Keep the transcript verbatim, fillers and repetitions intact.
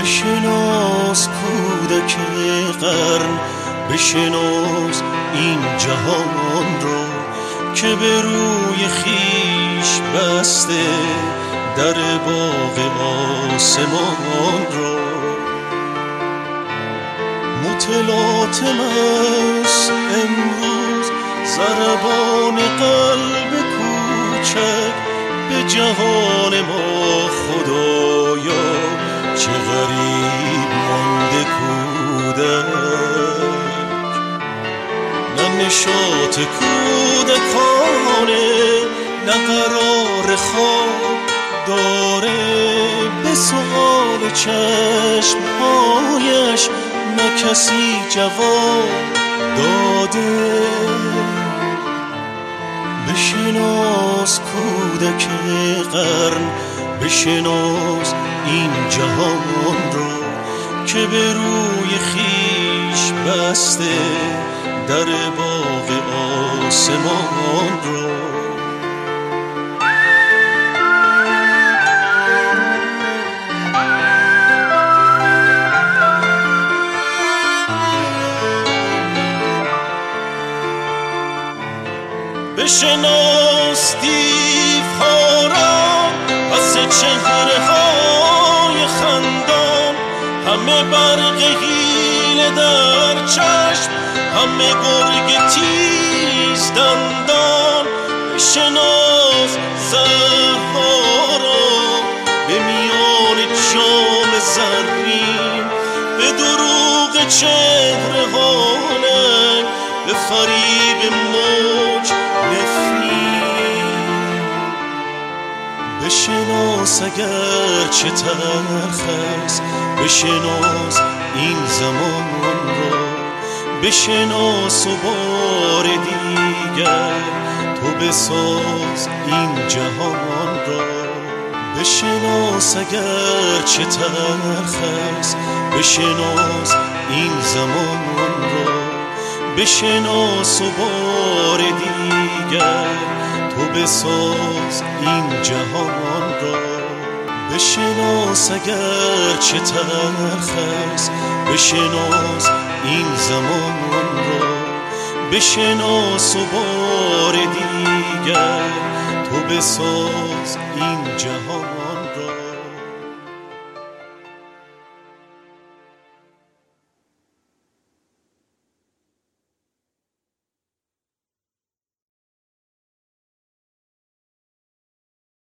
بشناس کودک قرن، بشناس این جهان را که به روی خیش بسته در باغ آسمان را. متلاطم است امروز ضربان قلب کوچک به جهان ما. خدایا چه غریب مانده کودک، نه نشاط کودکانه نه قرار خواب داره. به سؤال چشمهایش نه کسی جواب داده. بشناس کودک قرن، بشناس این جهان را که به روی خیش بسته در باغ آسمان را. بشناس دیوها را پس چهره های خندان، همه برق حیله در چشم، همه گرگ تیز دندان. بشناس زهرها را به میان جام زرین، به دروغ چهره هانه، به فریب موج نفرین. بشناس اگر چه تلخ است، بشناس این زمان را. بشناس و بار دیگر تو بساز این جهان را. بشناس اگر چه تلخ است، بشناس این زمان را. بشناس و بار دیگر تو بساز این جهان را. بشناس اگر چه تلخ است، بشناس این زمان را. بشناس و بار دیگر تو بساز این جهان